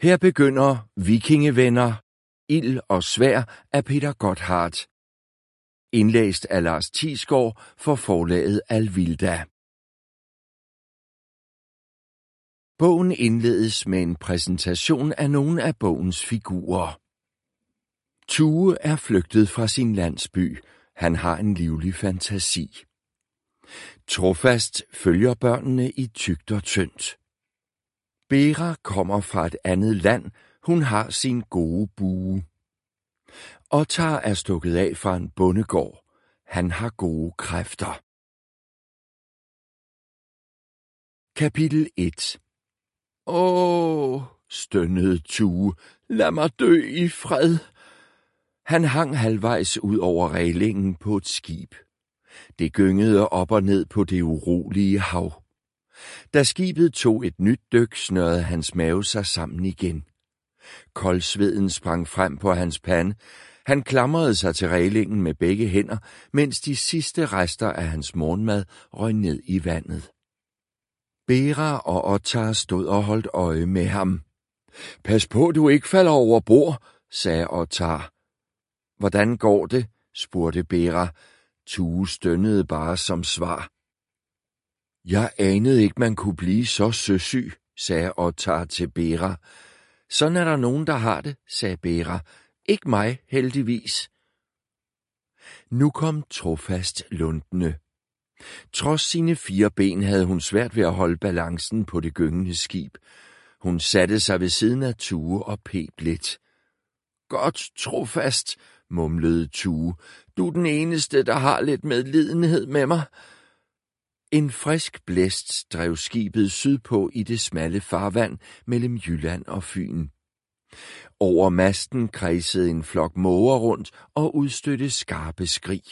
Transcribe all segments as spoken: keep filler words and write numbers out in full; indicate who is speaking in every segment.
Speaker 1: Her begynder Vikingevenner, Ild og svær af Peter Gotthardt. Indlæst af Lars Thiesgaard for forlaget Alvilda. Bogen indledes med en præsentation af nogle af bogens figurer. Tue er flygtet fra sin landsby. Han har en livlig fantasi. Trofast følger børnene i tykt og tyndt. Bera kommer fra et andet land. Hun har sin gode bue. Ottar er stukket af fra en bondegård. Han har gode kræfter. Kapitel et. Åh, stønnede Tue, lad mig dø i fred. Han hang halvvejs ud over rælingen på et skib. Det gyngede op og ned på det urolige hav. Da skibet tog et nyt dyk, snørrede hans mave sig sammen igen. Koldsveden sprang frem på hans pande. Han klamrede sig til rælingen med begge hænder, mens de sidste rester af hans morgenmad røg ned i vandet. Bera og Ottar stod og holdt øje med ham. Pas på, du ikke falder over bord, sagde Ottar. Hvordan går det? Spurgte Bera. Tue stønnede bare som svar. Jeg anede ikke, man kunne blive så søsyg, sagde Ottar til Bera. Sådan er der nogen, der har det, sagde Bera. Ikke mig, heldigvis. Nu kom Trofast lundende. Trods sine fire ben havde hun svært ved at holde balancen på det gyngende skib. Hun satte sig ved siden af Tue og peb lidt. Godt, Trofast, mumlede Tue. Du er den eneste, der har lidt medlidenhed med mig. En frisk blæst drev skibet sydpå i det smalle farvand mellem Jylland og Fyn. Over masten kredsede en flok måger rundt og udstødte skarpe skrig.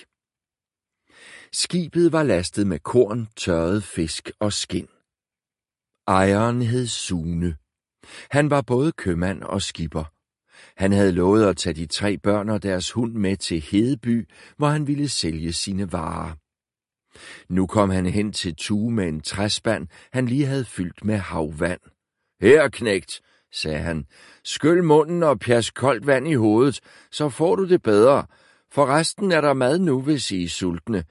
Speaker 1: Skibet var lastet med korn, tørret fisk og skind. Ejeren hed Sune. Han var både købmand og skipper. Han havde lovet at tage de tre børn og deres hund med til Hedeby, hvor han ville sælge sine varer. Nu kom han hen til Tue med en træspand, han lige havde fyldt med havvand. Her, knægt, sagde han, skyld munden og pjas koldt vand i hovedet, så får du det bedre. For resten er der mad nu, hvis I er sultne.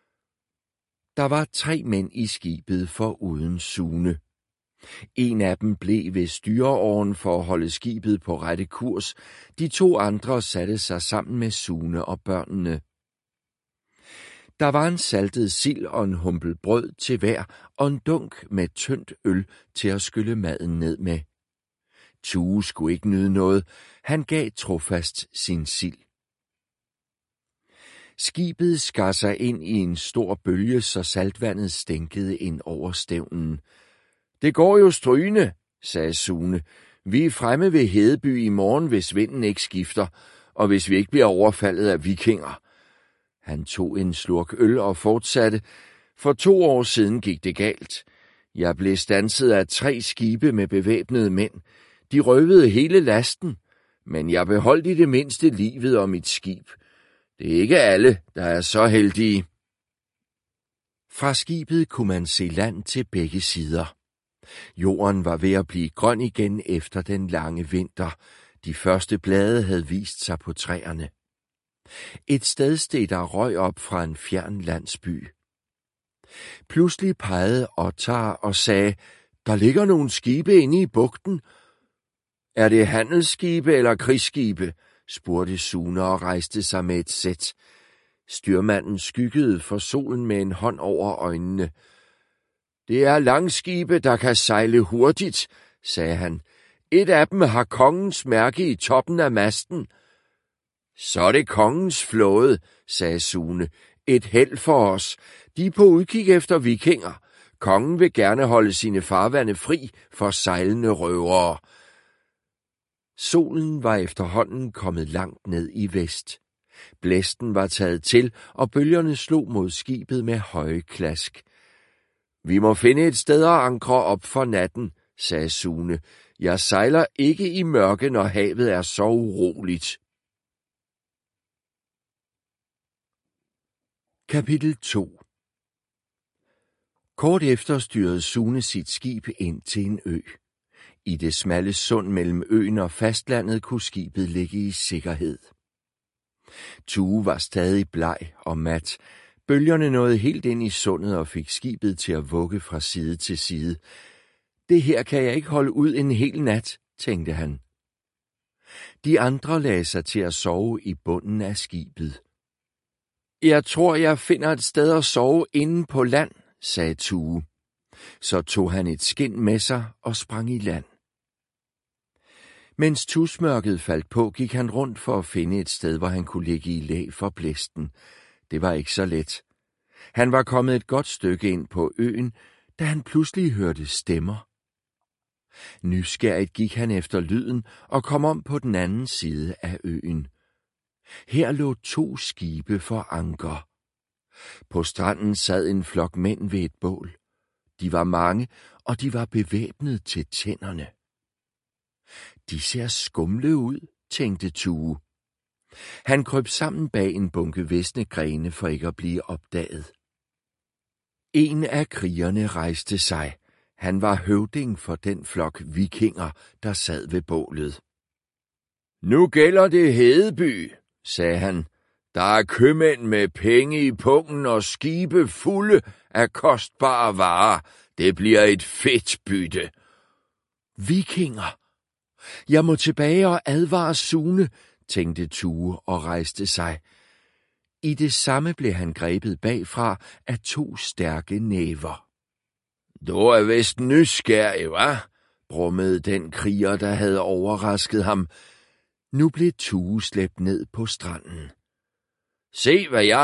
Speaker 1: Der var tre mænd i skibet foruden Sune. En af dem blev ved styreåren for at holde skibet på rette kurs. De to andre satte sig sammen med Sune og børnene. Der var en saltet sild og en humpel brød til hver, og en dunk med tyndt øl til at skylle maden ned med. Tue skulle ikke nyde noget. Han gav Trofast sin sild. Skibet skar sig ind i en stor bølge, så saltvandet stænkede ind over stævnen. Det går jo strygende, sagde Sune. Vi er fremme ved Hedeby i morgen, hvis vinden ikke skifter, og hvis vi ikke bliver overfaldet af vikinger. Han tog en slurk øl og fortsatte. For to år siden gik det galt. Jeg blev standset af tre skibe med bevæbnede mænd. De røvede hele lasten, men jeg beholdt i det mindste livet om mit skib. Det er ikke alle, der er så heldige. Fra skibet kunne man se land til begge sider. Jorden var ved at blive grøn igen efter den lange vinter. De første blade havde vist sig på træerne. Et sted steg der røg op fra en fjern landsby. Pludselig pegede Ottar og sagde, der ligger nogle skibe inde i bugten. Er det handelsskibe eller krigsskibe? Spurgte Sune og rejste sig med et sæt. Styrmanden skyggede for solen med en hånd over øjnene. Det er langskibe, der kan sejle hurtigt, sagde han. Et af dem har kongens mærke i toppen af masten. Så er det kongens flåde, sagde Sune. Et held for os. De er på udkig efter vikinger. Kongen vil gerne holde sine farvande fri for sejlende røvere. Solen var efterhånden kommet langt ned i vest. Blæsten var taget til, og bølgerne slog mod skibet med høje klask. Vi må finde et sted at ankre op for natten, sagde Sune. Jeg sejler ikke i mørke, når havet er så uroligt. Kapitel to. Kort efter styrede Sune sit skib ind til en ø. I det smalle sund mellem øen og fastlandet kunne skibet ligge i sikkerhed. Tue var stadig bleg og mat. Bølgerne nåede helt ind i sundet og fik skibet til at vugge fra side til side. Det her kan jeg ikke holde ud en hel nat, tænkte han. De andre lagde sig til at sove i bunden af skibet. Jeg tror, jeg finder et sted at sove inde på land, sagde Tue. Så tog han et skind med sig og sprang i land. Mens tusmørket faldt på, gik han rundt for at finde et sted, hvor han kunne ligge i læ for blæsten. Det var ikke så let. Han var kommet et godt stykke ind på øen, da han pludselig hørte stemmer. Nysgerrigt gik han efter lyden og kom om på den anden side af øen. Her lå to skibe for anker. På stranden sad en flok mænd ved et bål. De var mange, og de var bevæbnet til tænderne. De ser skumle ud, tænkte Tue. Han kryb sammen bag en bunke visne grene for ikke at blive opdaget. En af krigerne rejste sig. Han var høvding for den flok vikinger, der sad ved bålet. Nu gælder det Hedeby, sagde han. Der er købmænd med penge i pungen og skibe fulde af kostbare varer. Det bliver et fedt bytte. Vikinger! Jeg må tilbage og advare Sune, tænkte Tue og rejste sig. I det samme blev han grebet bagfra af to stærke næver. Du er vist nysgerrig, hva? Brummede den kriger, der havde overrasket ham. Nu blev Tue slæbt ned på stranden. Se, hvad jeg